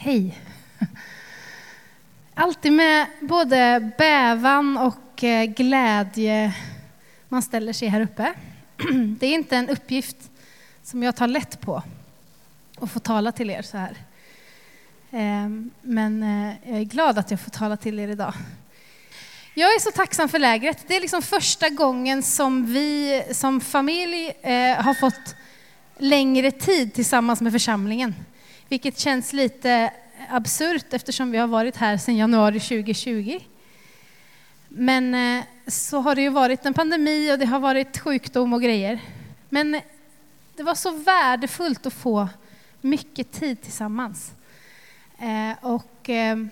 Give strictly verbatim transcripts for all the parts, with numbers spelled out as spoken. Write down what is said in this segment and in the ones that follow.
Hej. Alltid med både bävan och glädje man ställer sig här uppe. Det är inte en uppgift som jag tar lätt på att få tala till er så här. Men jag är glad att jag får tala till er idag. Jag är så tacksam för lägret. Det är liksom första gången som vi som familj har fått längre tid tillsammans med församlingen. Vilket känns lite absurt eftersom vi har varit här sedan januari tjugo tjugo. Men så har det ju varit en pandemi och det har varit sjukdom och grejer. Men det var så värdefullt att få mycket tid tillsammans. Och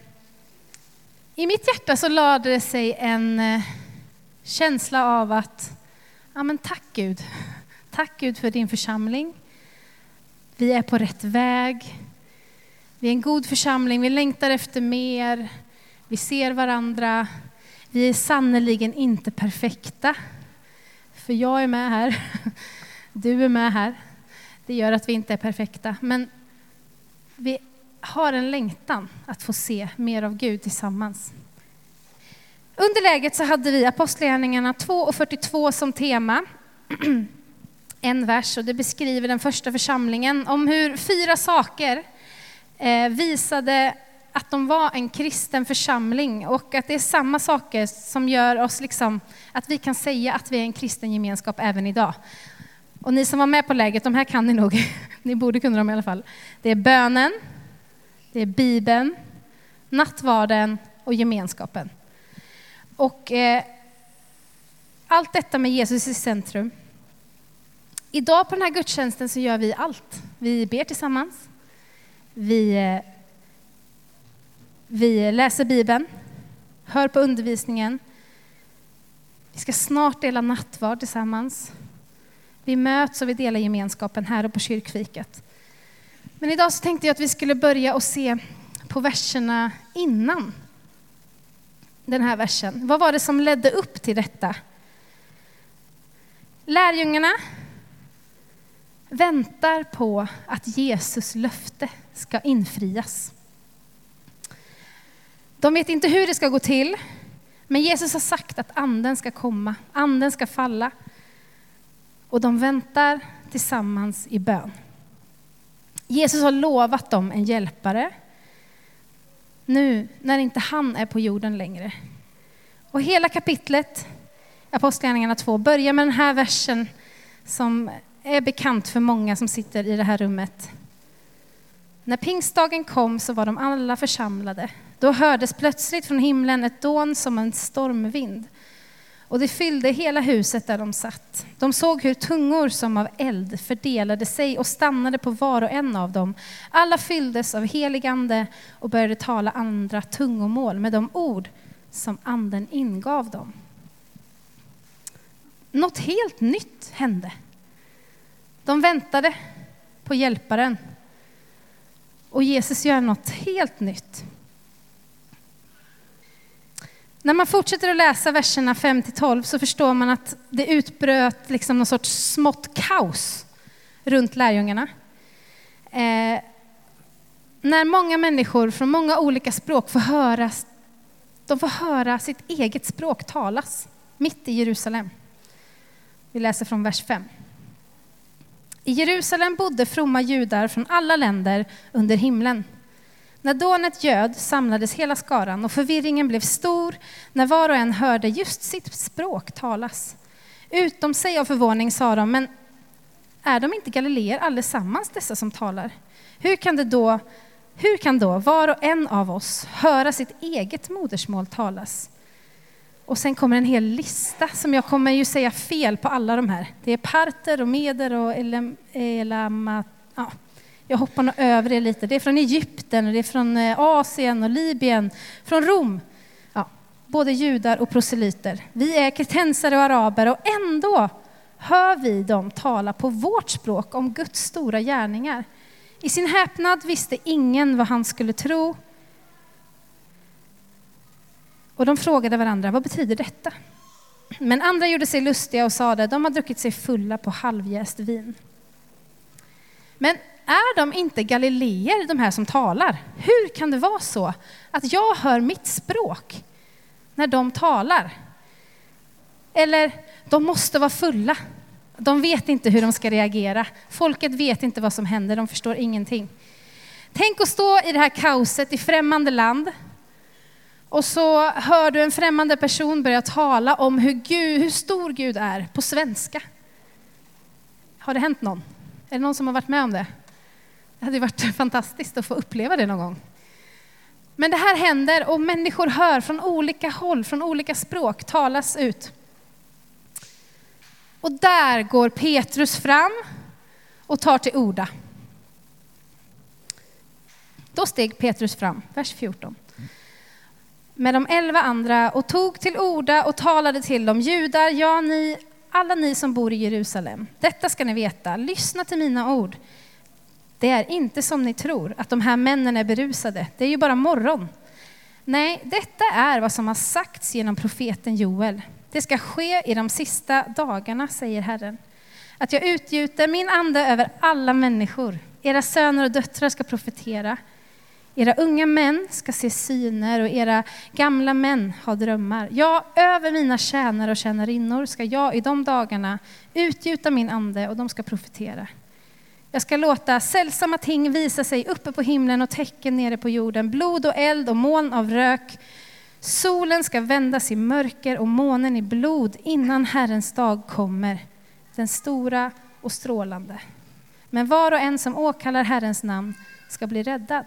i mitt hjärta så lade det sig en känsla av att ja men tack Gud. Tack Gud för din församling. Vi är på rätt väg. Vi är en god församling. Vi längtar efter mer. Vi ser varandra. Vi är sannoliken inte perfekta. För jag är med här. Du är med här. Det gör att vi inte är perfekta. Men vi har en längtan att få se mer av Gud tillsammans. Under läget så hade vi Apostlagärningarna två fyrtiotvå som tema. En vers, och det beskriver den första församlingen om hur fyra saker eh, visade att de var en kristen församling, och att det är samma saker som gör oss liksom att vi kan säga att vi är en kristen gemenskap även idag. Och ni som var med på läget, de här kan ni nog, ni borde kunna dem i alla fall. Det är bönen, det är Bibeln, nattvarden och gemenskapen. Och eh, allt detta med Jesus i centrum. Idag på den här gudstjänsten så gör vi allt. Vi ber tillsammans. Vi, vi läser Bibeln. Hör på undervisningen. Vi ska snart dela nattvard tillsammans. Vi möts och vi delar gemenskapen här och på kyrkfiket. Men idag så tänkte jag att vi skulle börja och se på verserna innan den här versen. Vad var det som ledde upp till detta? Lärjungarna väntar på att Jesus löfte ska infrias. De vet inte hur det ska gå till, men Jesus har sagt att anden ska komma, anden ska falla. Och de väntar tillsammans i bön. Jesus har lovat dem en hjälpare nu när inte han är på jorden längre. Och hela kapitlet, Apostlagärningarna två, börjar med den här versen som är bekant för många som sitter i det här rummet. När pingstdagen kom så var de alla församlade. Då hördes plötsligt från himlen ett dån som en stormvind. Och det fyllde hela huset där de satt. De såg hur tungor som av eld fördelade sig och stannade på var och en av dem. Alla fylldes av heligande och började tala andra tungomål med de ord som anden ingav dem. Något helt nytt hände. De väntade på hjälparen. Och Jesus gör något helt nytt. När man fortsätter att läsa verserna fem till tolv så förstår man att det utbröt liksom någon sorts smått kaos runt lärjungarna. Eh, när många människor från många olika språk får höra, de får höra sitt eget språk talas mitt i Jerusalem. Vi läser från vers fem. I Jerusalem bodde fromma judar från alla länder under himlen. När dånet göd samlades hela skaran och förvirringen blev stor när var och en hörde just sitt språk talas. Utom sig av förvåning sa de, men är de inte galileer allesammans dessa som talar? Hur kan det då, hur kan då var och en av oss höra sitt eget modersmål talas? Och sen kommer en hel lista som jag kommer ju säga fel på alla de här. Det är parter och meder och elam, elamat. Ja, jag hoppar nog över det lite. Det är från Egypten, det är från Asien och Libyen, från Rom. Ja, både judar och proselyter. Vi är kretensare och araber och ändå hör vi dem tala på vårt språk om Guds stora gärningar. I sin häpnad visste ingen vad han skulle tro. Och de frågade varandra, vad betyder detta? Men andra gjorde sig lustiga och sa det, de har druckit sig fulla på halvjäst vin. Men är de inte galileer, de här som talar? Hur kan det vara så att jag hör mitt språk när de talar? Eller, de måste vara fulla. De vet inte hur de ska reagera. Folket vet inte vad som händer, de förstår ingenting. Tänk att stå i det här kaoset i främmande land. Och så hör du en främmande person börja tala om hur, Gud, hur stor Gud är på svenska. Har det hänt någon? Är det någon som har varit med om det? Det hade varit fantastiskt att få uppleva det någon gång. Men det här händer och människor hör från olika håll, från olika språk talas ut. Och där går Petrus fram och tar till orda. Då steg Petrus fram, vers fjorton. Med de elva andra och tog till orda och talade till dem: judar, ja ni, alla ni som bor i Jerusalem. Detta ska ni veta, lyssna till mina ord. Det är inte som ni tror, att de här männen är berusade. Det är ju bara morgon. Nej, detta är vad som har sagts genom profeten Joel. Det ska ske i de sista dagarna, säger Herren, att jag utgjuter min ande över alla människor. Era söner och döttrar ska profetera. Era unga män ska se syner och era gamla män ha drömmar. Ja, över mina tjänare och tjänarinnor ska jag i de dagarna utgjuta min ande och de ska profetera. Jag ska låta sällsamma ting visa sig uppe på himlen och tecken nere på jorden. Blod och eld och moln av rök. Solen ska vändas i mörker och månen i blod innan Herrens dag kommer. Den stora och strålande. Men var och en som åkallar Herrens namn ska bli räddad.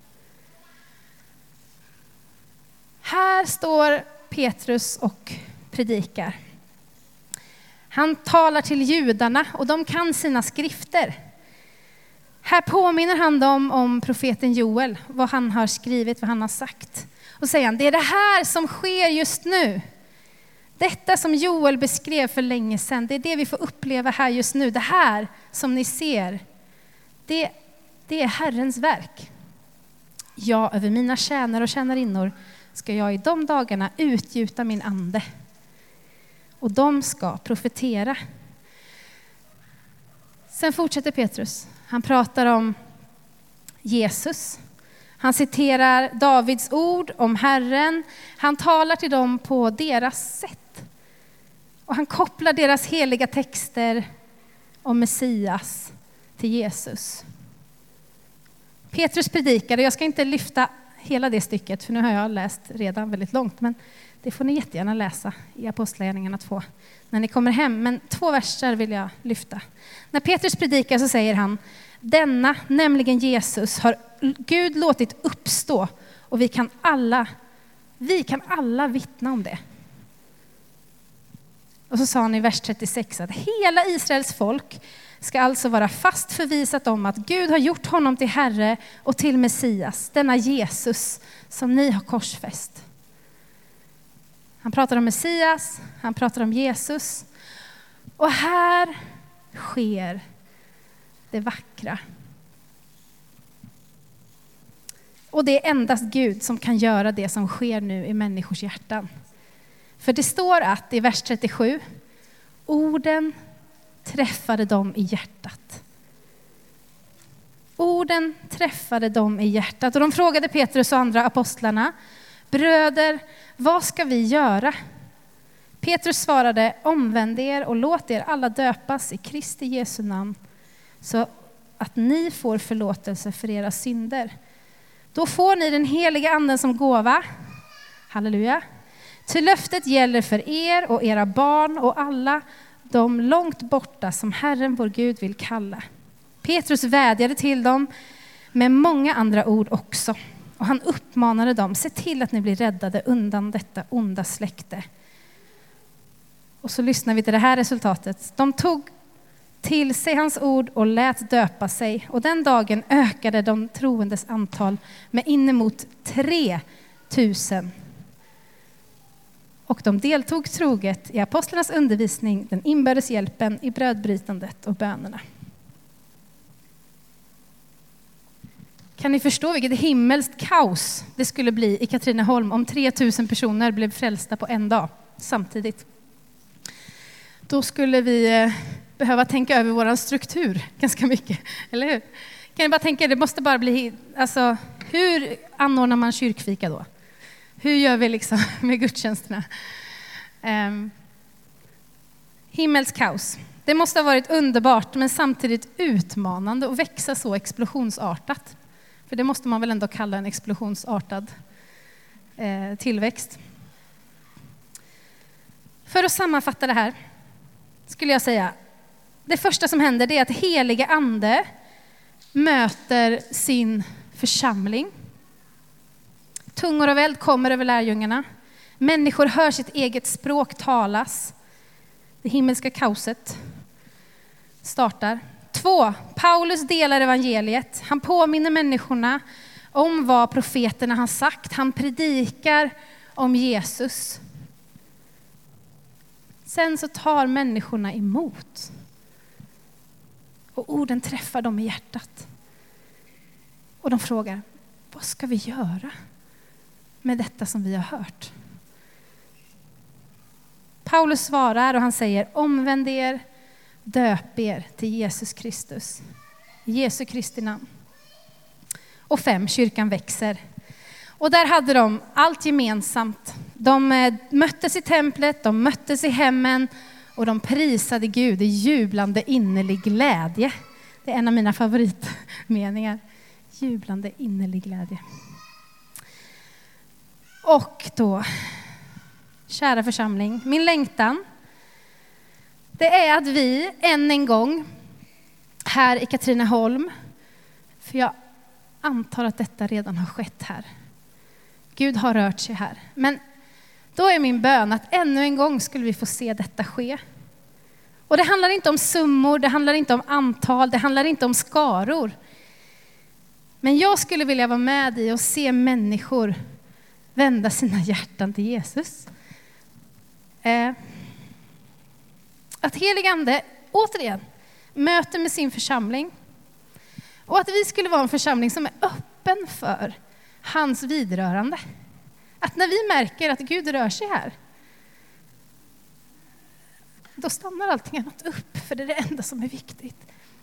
Här står Petrus och predikar. Han talar till judarna och de kan sina skrifter. Här påminner han dem om profeten Joel, vad han har skrivit, vad han har sagt. Och säger han, det är det här som sker just nu. Detta som Joel beskrev för länge sedan, det är det vi får uppleva här just nu. Det här som ni ser, det, det är Herrens verk. Ja, över mina tjänare och tjänarinnor ska jag i de dagarna utgjuta min ande. Och de ska profetera. Sen fortsätter Petrus. Han pratar om Jesus. Han citerar Davids ord om Herren. Han talar till dem på deras sätt. Och han kopplar deras heliga texter om Messias till Jesus. Petrus predikade, jag ska inte lyfta hela det stycket, för nu har jag läst redan väldigt långt, men det får ni jättegärna läsa i Apostlagärningarna två när ni kommer hem. Men två verser vill jag lyfta. När Petrus predikar så säger han: denna, nämligen Jesus, har Gud låtit uppstå, och vi kan alla, vi kan alla vittna om det. Och så sa han i vers trettiosex att hela Israels folk ska alltså vara fast förvisat om att Gud har gjort honom till Herre och till Messias, denna Jesus som ni har korsfäst. Han pratar om Messias, han pratar om Jesus. Och här sker det vackra. Och det är endast Gud som kan göra det som sker nu i människors hjärtan. För det står att i vers trettiosju, orden träffade dem i hjärtat. Orden träffade dem i hjärtat. Och de frågade Petrus och andra apostlarna: bröder, vad ska vi göra? Petrus svarade: omvänd er och låt er alla döpas i Kristi Jesu namn, så att ni får förlåtelse för era synder. Då får ni den heliga anden som gåva. Halleluja. Till löftet gäller för er och era barn och alla de långt borta som Herren vår Gud vill kalla. Petrus vädjade till dem med många andra ord också. Och han uppmanade dem: se till att ni blir räddade undan detta onda släkte. Och så lyssnar vi till det här resultatet. De tog till sig hans ord och lät döpa sig. Och den dagen ökade de troendes antal med inemot tre tusen. Och de deltog troget i apostlarnas undervisning, den inbördes hjälpen, i brödbrytandet och bönerna. Kan ni förstå vilket himmelskt kaos det skulle bli i Katrineholm om tre tusen personer blev frälsta på en dag samtidigt? Då skulle vi behöva tänka över vår struktur ganska mycket, eller hur? Kan ni bara tänka, det måste bara bli, alltså hur anordnar man kyrkfika då? Hur gör vi liksom med gudstjänsterna? Um, himmels kaos. Det måste ha varit underbart men samtidigt utmanande och växa så explosionsartat. För det måste man väl ändå kalla en explosionsartad eh, tillväxt. För att sammanfatta det här skulle jag säga, det första som händer det är att heliga ande möter sin församling. Tungor av eld kommer över lärjungarna. Människor hör sitt eget språk talas. Det himmelska kaoset startar. Två, Paulus delar evangeliet. Han påminner människorna om vad profeterna har sagt. Han predikar om Jesus. Sen så tar människorna emot. Och orden träffar dem i hjärtat. Och de frågar, vad ska vi göra med detta som vi har hört? Paulus svarar och han säger, omvänd er, döp er till Jesus Kristus. Jesu Kristi namn. Och fem, kyrkan växer. Och där hade de allt gemensamt. De möttes i templet, de möttes i hemmen och de prisade Gud i jublande innerlig glädje. Det är en av mina favoritmeningar. Jublande innerlig glädje. Och då, kära församling, min längtan, det är att vi än en gång här i Katrineholm, för jag antar att detta redan har skett här. Gud har rört sig här. Men då är min bön att ännu en gång skulle vi få se detta ske. Och det handlar inte om summor, det handlar inte om antal, det handlar inte om skaror. Men jag skulle vilja vara med i och se människor vända sina hjärtan till Jesus. Eh, att helig ande, återigen, möter med sin församling. Och att vi skulle vara en församling som är öppen för hans vidrörande. Att när vi märker att Gud rör sig här, då stannar allting annat upp, för det är det enda som är viktigt.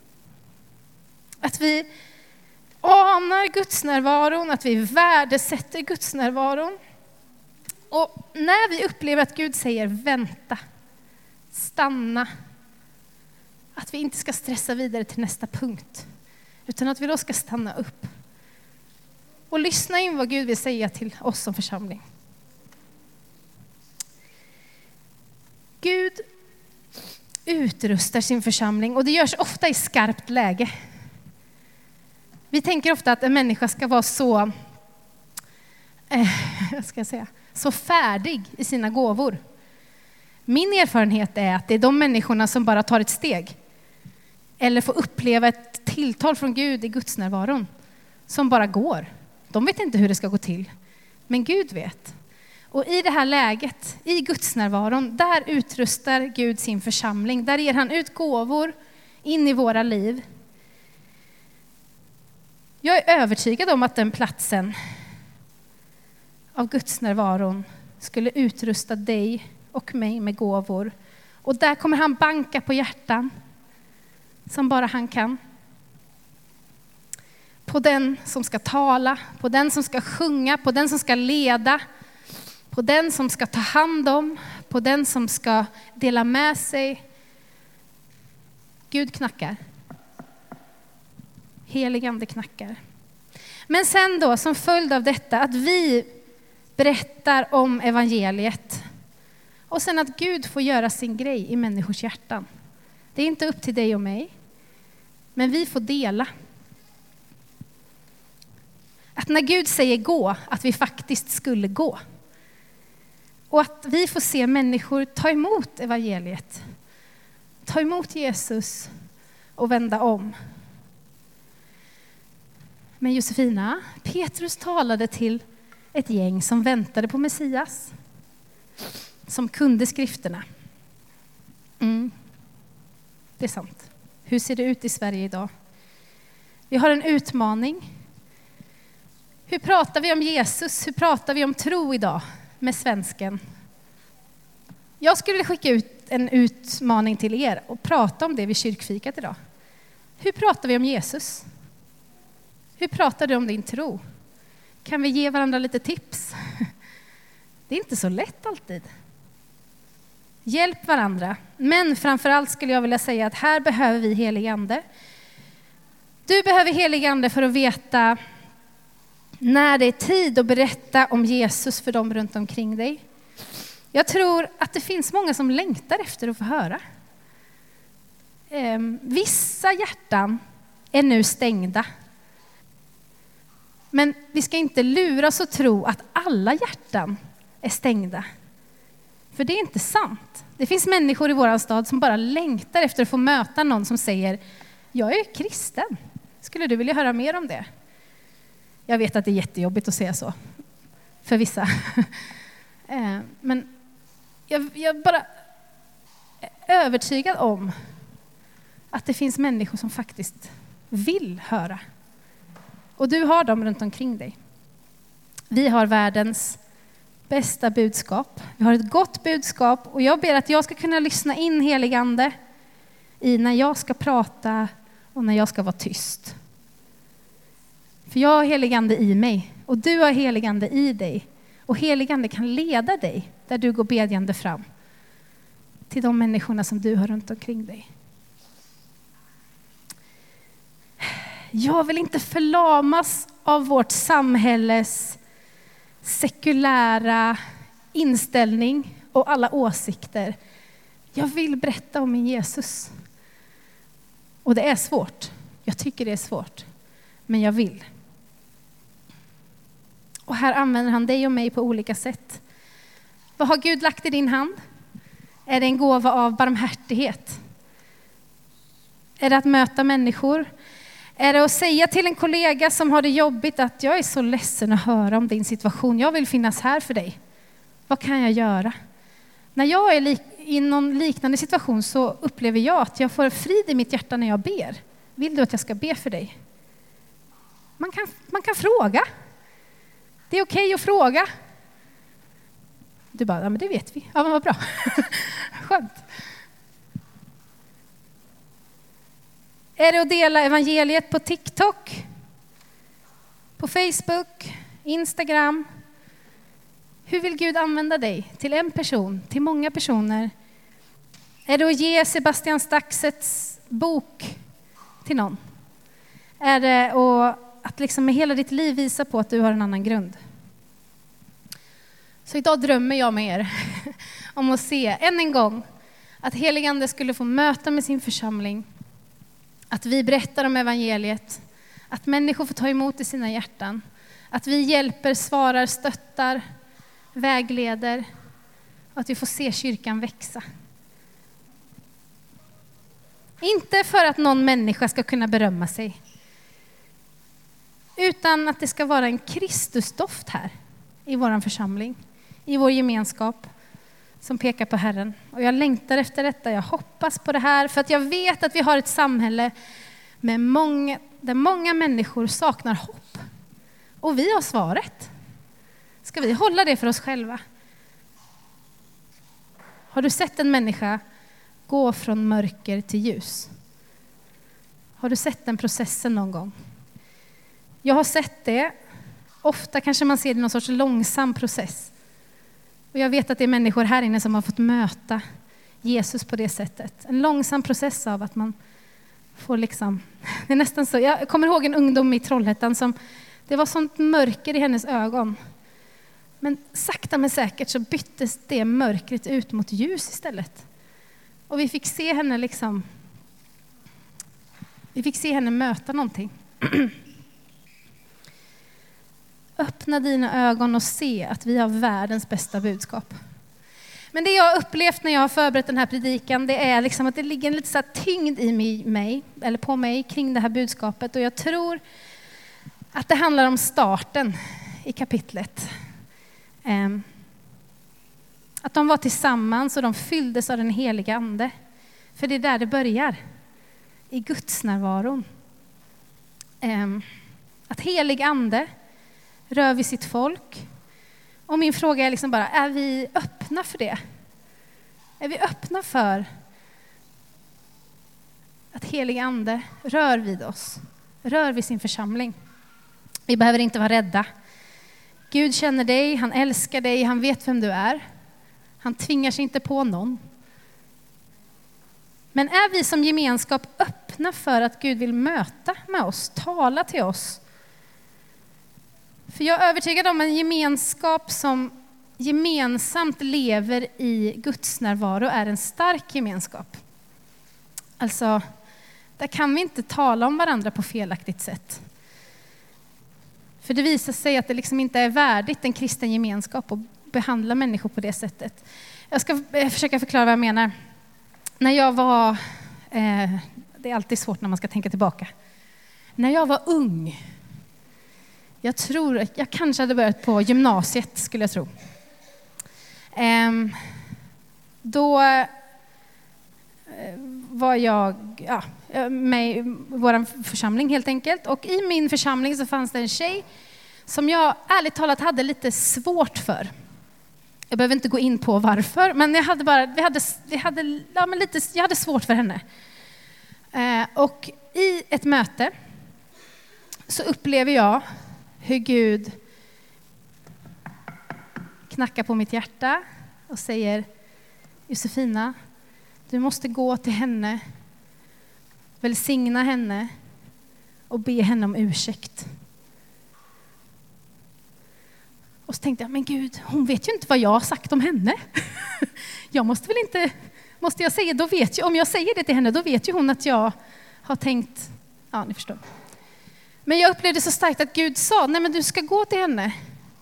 Att vi anar Guds närvaron, att vi värdesätter Guds närvaron. Och när vi upplever att Gud säger vänta, stanna, att vi inte ska stressa vidare till nästa punkt, utan att vi då ska stanna upp och lyssna in vad Gud vill säga till oss som församling. Gud utrustar sin församling och det görs ofta i skarpt läge. Vi tänker ofta att en människa ska vara så, eh, vad ska jag säga, så färdig i sina gåvor. Min erfarenhet är att det är de människorna som bara tar ett steg eller får uppleva ett tilltal från Gud i Guds närvaron som bara går. De vet inte hur det ska gå till, men Gud vet. Och i det här läget, i Guds närvaron, där utrustar Gud sin församling. Där ger han ut gåvor in i våra liv. Jag är övertygad om att den platsen av Guds närvaron skulle utrusta dig och mig med gåvor. Och där kommer han banka på hjärtan som bara han kan. På den som ska tala, på den som ska sjunga, på den som ska leda, på den som ska ta hand om, på den som ska dela med sig. Gud knackar. Helig ande knackar. Men sen då, som följd av detta, att vi berättar om evangeliet. Och sen att Gud får göra sin grej i människors hjärtan. Det är inte upp till dig och mig. Men vi får dela. Att när Gud säger gå, att vi faktiskt skulle gå. Och att vi får se människor ta emot evangeliet. Ta emot Jesus och vända om. Men Josefina, Petrus talade till ett gäng som väntade på Messias. Som kunde skrifterna. Mm. Det är sant. Hur ser det ut i Sverige idag? Vi har en utmaning. Hur pratar vi om Jesus? Hur pratar vi om tro idag med svensken? Jag skulle skicka ut en utmaning till er och prata om det vid kyrkfikat idag. Hur pratar vi om Jesus? Hur pratar du om din tro? Kan vi ge varandra lite tips? Det är inte så lätt alltid. Hjälp varandra. Men framförallt skulle jag vilja säga att här behöver vi helig ande. Du behöver helig ande för att veta när det är tid att berätta om Jesus för dem runt omkring dig. Jag tror att det finns många som längtar efter att få höra. Eh, vissa hjärtan är nu stängda. Men vi ska inte luras och tro att alla hjärtan är stängda. För det är inte sant. Det finns människor i vår stad som bara längtar efter att få möta någon som säger: jag är kristen. Skulle du vilja höra mer om det? Jag vet att det är jättejobbigt att säga så för vissa. Men jag, jag bara är övertygad om att det finns människor som faktiskt vill höra. Och du har dem runt omkring dig. Vi har världens bästa budskap. Vi har ett gott budskap och jag ber att jag ska kunna lyssna in helig ande i när jag ska prata och när jag ska vara tyst. För jag har helig ande i mig och du har helig ande i dig. Och helig ande kan leda dig där du går bedjande fram till de människorna som du har runt omkring dig. Jag vill inte förlamas av vårt samhälles sekulära inställning och alla åsikter. Jag vill berätta om min Jesus. Och det är svårt. Jag tycker det är svårt. Men jag vill. Och här använder han dig och mig på olika sätt. Vad har Gud lagt i din hand? Är det en gåva av barmhärtighet? Är det att möta människor? Är det att säga till en kollega som har det jobbigt att jag är så ledsen att höra om din situation. Jag vill finnas här för dig. Vad kan jag göra? När jag är lik- i någon liknande situation så upplever jag att jag får frid i mitt hjärta när jag ber. Vill du att jag ska be för dig? Man kan, man kan fråga. Det är okej att fråga. Du bara, ja men det vet vi. Ja men vad bra. Skönt. Är det att dela evangeliet på TikTok? På Facebook? Instagram? Hur vill Gud använda dig? Till en person? Till många personer? Är det att ge Sebastian Staxets bok till någon? Är det att, att liksom med hela ditt liv visa på att du har en annan grund? Så idag drömmer jag med er om att se än en gång att helig ande skulle få möta med sin församling. Att vi berättar om evangeliet. Att människor får ta emot i sina hjärtan. Att vi hjälper, svarar, stöttar, vägleder. Och att vi får se kyrkan växa. Inte för att någon människa ska kunna berömma sig. Utan att det ska vara en Kristusdoft här i vår församling. I vår gemenskap som pekar på Herren. Och jag längtar efter detta, jag hoppas på det här. För att jag vet att vi har ett samhälle med många, där många människor saknar hopp. Och vi har svaret. Ska vi hålla det för oss själva? Har du sett en människa gå från mörker till ljus? Har du sett den processen någon gång? Jag har sett det. Ofta kanske man ser det i någon sorts långsam process. Och jag vet att det är människor här inne som har fått möta Jesus på det sättet. En långsam process av att man får liksom... Det är nästan så. Jag kommer ihåg en ungdom i Trollhättan som... Det var sånt mörker i hennes ögon. Men sakta men säkert så byttes det mörkret ut mot ljus istället. Och vi fick se henne liksom... Vi fick se henne möta någonting. Öppna dina ögon och se att vi har världens bästa budskap. Men det jag har upplevt när jag har förberett den här predikan, det är liksom att det ligger en lite så här tyngd i mig, eller på mig, kring det här budskapet. Och jag tror att det handlar om starten i kapitlet. Att de var tillsammans och de fylldes av den heliga ande. För det är där det börjar. I Guds närvaron. Att helig ande rör vid sitt folk. Och min fråga är liksom bara, är vi öppna för det? Är vi öppna för att helig ande rör vid oss? Rör vid sin församling? Vi behöver inte vara rädda. Gud känner dig, han älskar dig, han vet vem du är. Han tvingar sig inte på någon. Men är vi som gemenskap öppna för att Gud vill möta med oss, tala till oss? För jag är övertygad om en gemenskap som gemensamt lever i Guds närvaro är en stark gemenskap. Alltså, där kan vi inte tala om varandra på felaktigt sätt. För det visar sig att det liksom inte är värdigt en kristen gemenskap att behandla människor på det sättet. Jag ska försöka förklara vad jag menar. När jag var, eh, det är alltid svårt när man ska tänka tillbaka. När jag var ung, jag tror, jag kanske hade börjat på gymnasiet skulle jag tro. Eh, då eh, var jag ja, med i vår församling helt enkelt. Och i min församling så fanns det en tjej som jag ärligt talat hade lite svårt för. Jag behöver inte gå in på varför, men jag hade bara, vi hade, vi hade, ja, men lite, jag hade svårt för henne. Eh, och i ett möte så upplever jag hur Gud knackar på mitt hjärta och säger: Josefina, du måste gå till henne, välsigna henne och be henne om ursäkt. Och så tänkte jag, men Gud, hon vet ju inte vad jag har sagt om henne. Jag måste väl inte, måste jag säga, då vet ju, om jag säger det till henne, då vet ju hon att jag har tänkt, ja ni förstår. Men jag upplevde så starkt att Gud sa, nej men du ska gå till henne.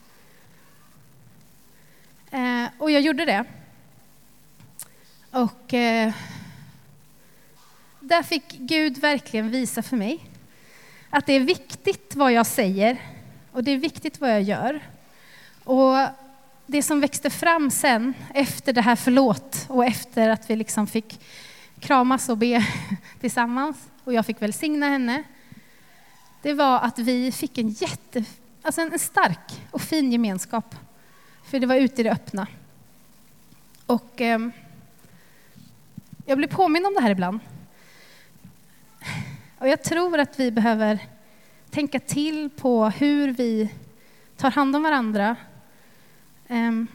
Eh, och jag gjorde det. Och eh, där fick Gud verkligen visa för mig att det är viktigt vad jag säger och det är viktigt vad jag gör. Och det som växte fram sen efter det här förlåt och efter att vi liksom fick kramas och be tillsammans och jag fick välsigna henne, det var att vi fick en jätte, alltså en stark och fin gemenskap. För det var ute i det öppna. Och eh, jag blir påminn om det här ibland. Och jag tror att vi behöver tänka till på hur vi tar hand om varandra. Um,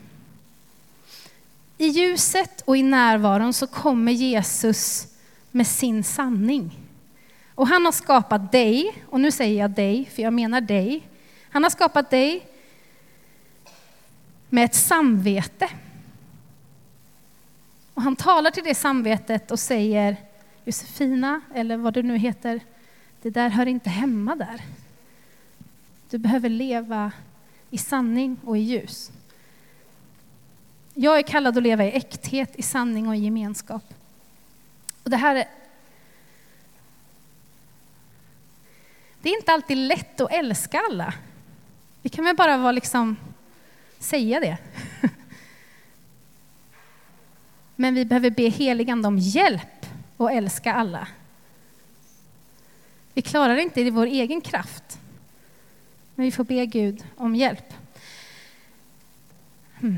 I ljuset och i närvaron så kommer Jesus med sin sanning. Och han har skapat dig, och nu säger jag dig för jag menar dig. Han har skapat dig med ett samvete. Och han talar till det samvetet och säger: Josefina, eller vad du nu heter, det där hör inte hemma där. Du behöver leva i sanning och i ljus. Jag är kallad att leva i äkthet, i sanning och i gemenskap. Och det här är, det är inte alltid lätt att älska alla. Vi kan väl bara vara liksom, säga det. Men vi behöver be heligande om hjälp och älska alla. Vi klarar det inte i vår egen kraft. Men vi får be Gud om hjälp. Hmm.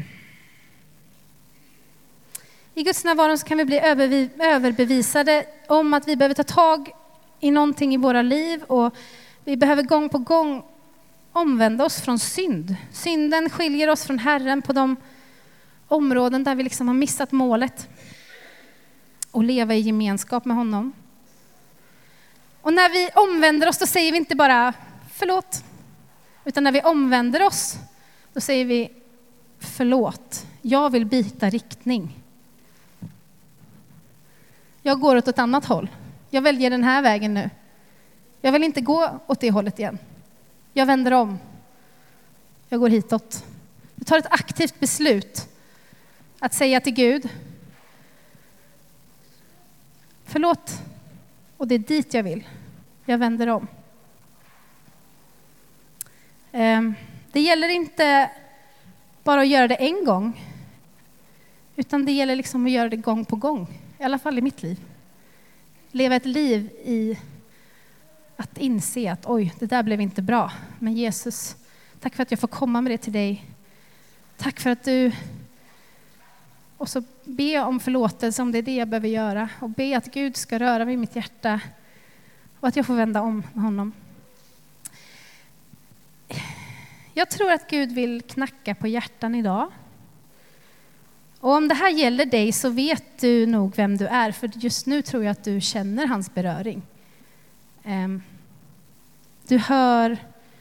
I Guds närvaro så kan vi bli överbevisade om att vi behöver ta tag i någonting i våra liv. Och vi behöver gång på gång omvända oss från synd. Synden skiljer oss från Herren på de områden där vi liksom har missat målet. Och leva i gemenskap med honom. Och när vi omvänder oss då säger vi inte bara förlåt. Utan när vi omvänder oss då säger vi förlåt. Jag vill byta riktning. Jag går åt ett annat håll. Jag väljer den här vägen nu. Jag vill inte gå åt det hållet igen. Jag vänder om. Jag går hitåt. Du tar ett aktivt beslut att säga till Gud: förlåt. Och det är dit jag vill. Jag vänder om. Det gäller inte bara att göra det en gång. Utan det gäller liksom att göra det gång på gång. I alla fall i mitt liv. Leva ett liv i att inse att oj, det där blev inte bra. Men Jesus, tack för att jag får komma med det till dig. Tack för att du... Och så be om förlåtelse om det är det jag behöver göra. Och be att Gud ska röra vid mitt hjärta. Och att jag får vända om med honom. Jag tror att Gud vill knacka på hjärtan idag. Och om det här gäller dig så vet du nog vem du är, för just nu tror jag att du känner hans beröring. Du hör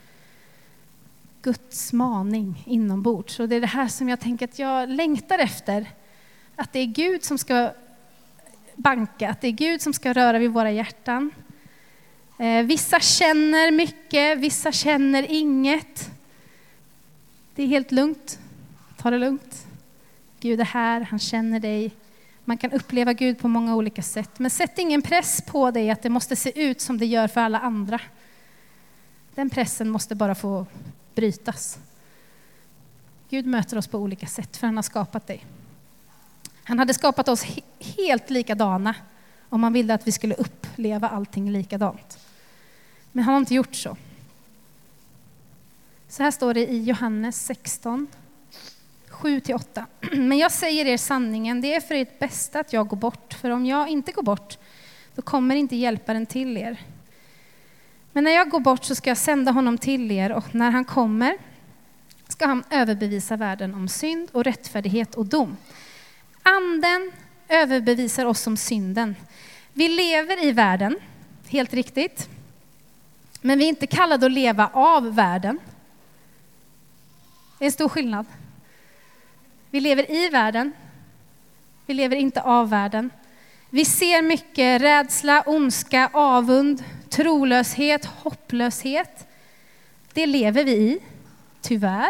Guds maning inombords. Och det är det här som jag tänker att jag längtar efter. Att det är Gud som ska banka, att det är Gud som ska röra vid våra hjärtan. Vissa känner mycket, vissa känner inget. Det är helt lugnt. Ta det lugnt. Gud är här, han känner dig. Man kan uppleva Gud på många olika sätt. Men sätt ingen press på dig att det måste se ut som det gör för alla andra. Den pressen måste bara få brytas. Gud möter oss på olika sätt för han har skapat dig. Han hade skapat oss he- helt likadana om han ville att vi skulle uppleva allting likadant. Men han har inte gjort så. Så här står det i Johannes sexton, sju till åtta. Men jag säger er sanningen, det är för ert bästa att jag går bort. För om jag inte går bort, då kommer inte hjälparen till er. Men när jag går bort så ska jag sända honom till er, och när han kommer ska han överbevisa världen om synd och rättfärdighet och dom. Anden överbevisar oss om synden. Vi lever i världen, helt riktigt. Men vi är inte kallade att leva av världen. Det är en stor skillnad. Vi lever i världen. Vi lever inte av världen. Vi ser mycket rädsla, ondska, avund, trolöshet, hopplöshet. Det lever vi i, tyvärr.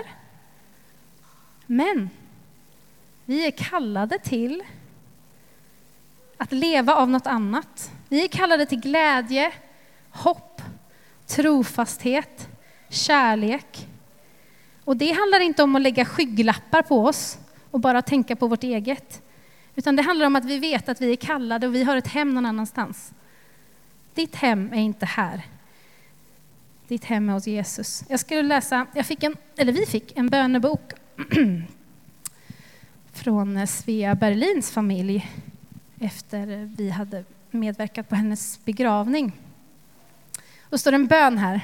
Men vi är kallade till att leva av något annat. Vi är kallade till glädje, hopp, trofasthet, kärlek. Och det handlar inte om att lägga skygglappar på oss och bara tänka på vårt eget. Utan det handlar om att vi vet att vi är kallade och vi har ett hem någon annanstans. Ditt hem är inte här. Ditt hem är hos Jesus. Jag skulle läsa, jag fick en, eller vi fick en bönebok från Svea Berlins familj efter vi hade medverkat på hennes begravning. Då står en bön här.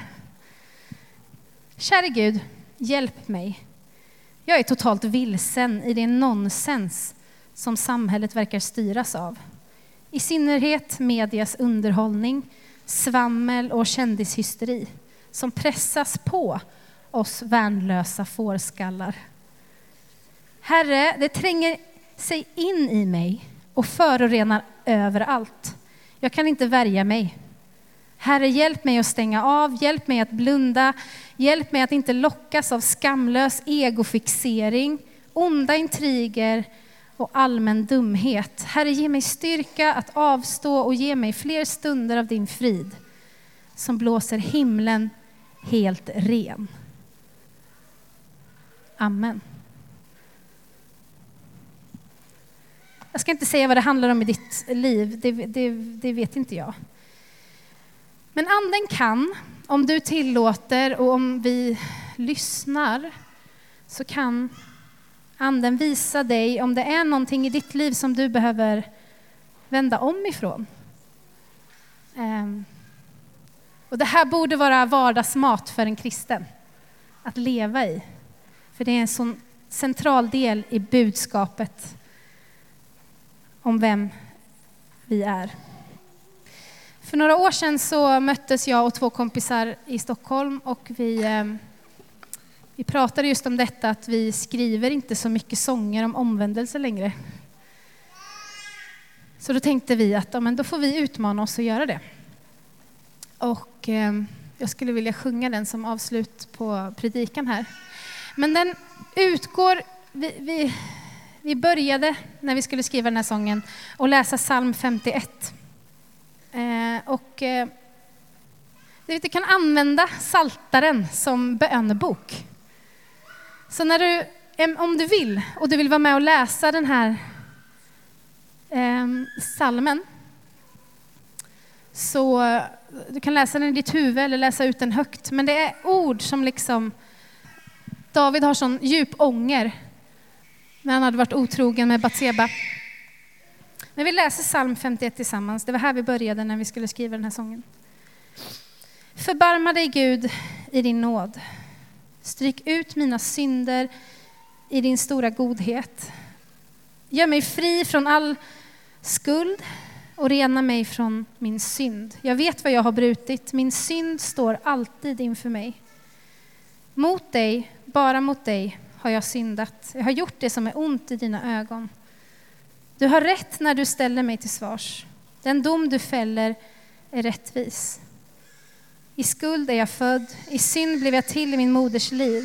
Kära Gud, hjälp mig. Jag är totalt vilsen i det nonsens som samhället verkar styras av. I synnerhet medias underhållning, svammel och kändishysteri som pressas på oss värnlösa fårskallar. Herre, det tränger sig in i mig och förorenar överallt. Jag kan inte värja mig. Herre, hjälp mig att stänga av, hjälp mig att blunda, hjälp mig att inte lockas av skamlös egofixering, onda intriger och allmän dumhet. Herre, ge mig styrka att avstå och ge mig fler stunder av din frid som blåser himlen helt ren. Amen. Jag ska inte säga vad det handlar om i ditt liv, det, det, det vet inte jag. Men anden kan, om du tillåter och om vi lyssnar, så kan anden visa dig om det är någonting i ditt liv som du behöver vända om ifrån. Um, och det här borde vara vardagsmat för en kristen att leva i. För det är en sån central del i budskapet om vem vi är. För några år sedan så möttes jag och två kompisar i Stockholm och vi, eh, vi pratade just om detta att vi skriver inte så mycket sånger om omvändelse längre. Så då tänkte vi att ja, men då får vi utmana oss att göra det. Och eh, jag skulle vilja sjunga den som avslut på predikan här. Men den utgår, vi, vi, vi började när vi skulle skriva den här sången och läsa psalm femtioett. Eh, och eh, du kan använda Saltaren som bönebok. Så när du, om du vill och du vill vara med och läsa den här eh, psalmen, så du kan läsa den i ditt huvud eller läsa ut den högt. Men det är ord som liksom, David har sån djup ånger när han hade varit otrogen med Batseba. Men vi läser psalm femtioett tillsammans. Det var här vi började när vi skulle skriva den här sången. Förbarma dig Gud i din nåd. Stryk ut mina synder i din stora godhet. Gör mig fri från all skuld och rena mig från min synd. Jag vet vad jag har brutit. Min synd står alltid inför mig. Mot dig, bara mot dig, har jag syndat. Jag har gjort det som är ont i dina ögon. Du har rätt när du ställer mig till svars. Den dom du fäller är rättvis. I skuld är jag född, i synd blev jag till i min moders liv.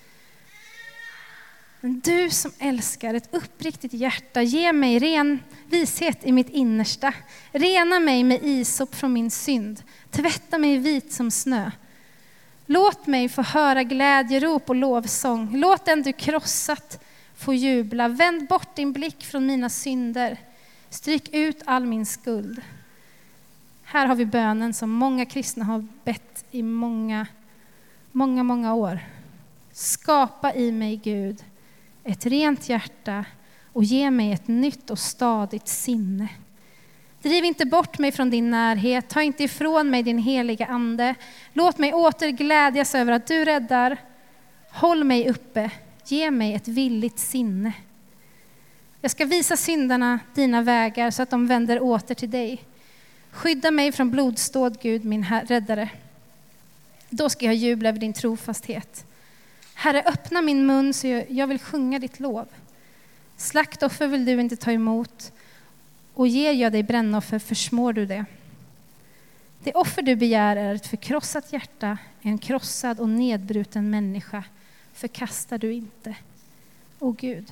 Men du som älskar ett uppriktigt hjärta, ge mig ren vishet i mitt innersta. Rena mig med isop från min synd. Tvätta mig vit som snö. Låt mig få höra glädjerop och lovsång. Låt den du krossat få jubla. Vänd bort din blick från mina synder. Stryk ut all min skuld. Här har vi bönen som många kristna har bett i många, många, många år. Skapa i mig, Gud, ett rent hjärta och ge mig ett nytt och stadigt sinne. Driv inte bort mig från din närhet, ta inte ifrån mig din heliga ande. Låt mig åter glädjas över att du räddar. Håll mig uppe, ge mig ett villigt sinne. Jag ska visa syndarna dina vägar så att de vänder åter till dig. Skydda mig från blodståd, Gud, min räddare. Då ska jag jubla över din trofasthet. Herre, öppna min mun så jag vill sjunga ditt lov. Slaktoffer vill du inte ta emot, och ger jag dig brännoffer försmår du det. Det offer du begär är ett förkrossat hjärta, en krossad och nedbruten människa förkastar du inte, o Gud.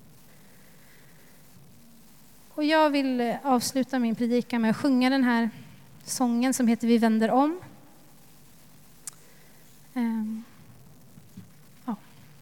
Och jag vill avsluta min predikan med att sjunga den här sången som heter Vi vänder om. Um.